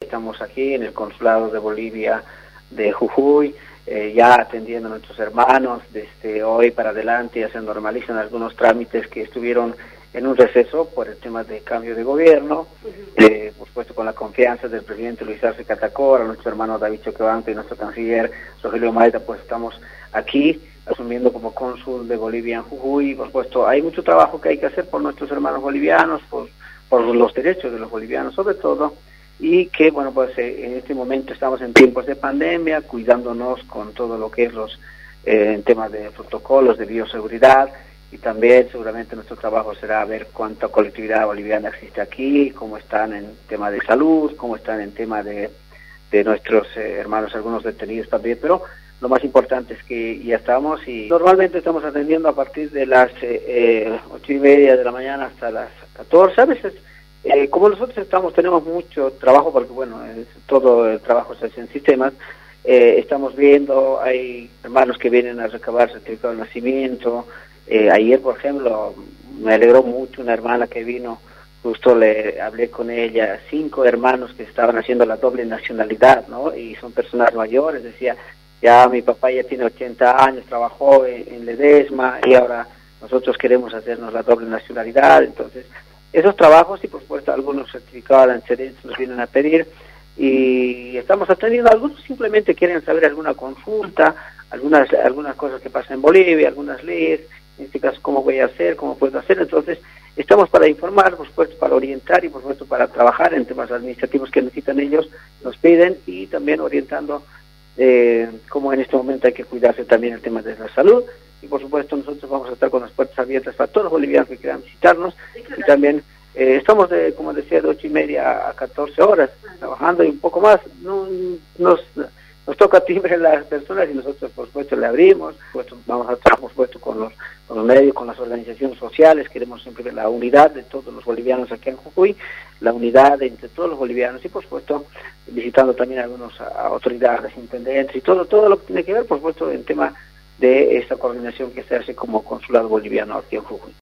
estamos aquí en el Consulado de Bolivia de Jujuy, ya atendiendo a nuestros hermanos desde hoy para adelante. Ya se normalizan algunos trámites que estuvieron en un receso por el tema de cambio de gobierno, por supuesto con la confianza del presidente Luis Arce Catacora, nuestro hermano David Choquebanco y nuestro canciller Rogelio Maeda, pues estamos aquí asumiendo como cónsul de Bolivia en Jujuy. Por supuesto hay mucho trabajo que hay que hacer por nuestros hermanos bolivianos, por los derechos de los bolivianos sobre todo, y que bueno, pues en este momento estamos en tiempos de pandemia, cuidándonos con todo lo que es los en temas de protocolos de bioseguridad. Y también seguramente nuestro trabajo será ver cuánta colectividad boliviana existe aquí, cómo están en tema de salud, cómo están en tema de nuestros hermanos, algunos detenidos también, pero lo más importante es que ya estamos, y normalmente estamos atendiendo a partir de las 8:30 de la mañana hasta las 14. A veces, como nosotros tenemos mucho trabajo, porque bueno, todo el trabajo se hace en sistemas. Estamos viendo, hay hermanos que vienen a recabar certificado de nacimiento. Ayer, por ejemplo, me alegró mucho una hermana que vino, justo le hablé con ella, 5 hermanos que estaban haciendo la doble nacionalidad, ¿no? Y son personas mayores. Decía, ya mi papá ya tiene 80 años, trabajó en Ledesma y ahora nosotros queremos hacernos la doble nacionalidad. Entonces, esos trabajos y por supuesto algunos certificados de antecedentes nos vienen a pedir y estamos atendiendo. Algunos simplemente quieren saber alguna consulta, algunas cosas que pasan en Bolivia, algunas leyes. En este caso, cómo voy a hacer, cómo puedo hacer. Entonces, estamos para informar, por supuesto, para orientar y por supuesto para trabajar en temas administrativos que necesitan ellos, nos piden, y también orientando cómo en este momento hay que cuidarse también el tema de la salud. Y por supuesto, nosotros vamos a estar con las puertas abiertas para todos los bolivianos que quieran visitarnos. Y también estamos, como decía, de 8:30 a 14 horas trabajando y un poco más. Nos toca timbre las personas y nosotros, por supuesto, le abrimos. Pues vamos a trabajar, por supuesto, con los medios, con las organizaciones sociales. Queremos siempre ver la unidad de todos los bolivianos aquí en Jujuy, la unidad entre todos los bolivianos y, por supuesto, visitando también algunas autoridades, intendentes y todo lo que tiene que ver, por supuesto, en tema de esta coordinación que se hace como consulado boliviano aquí en Jujuy.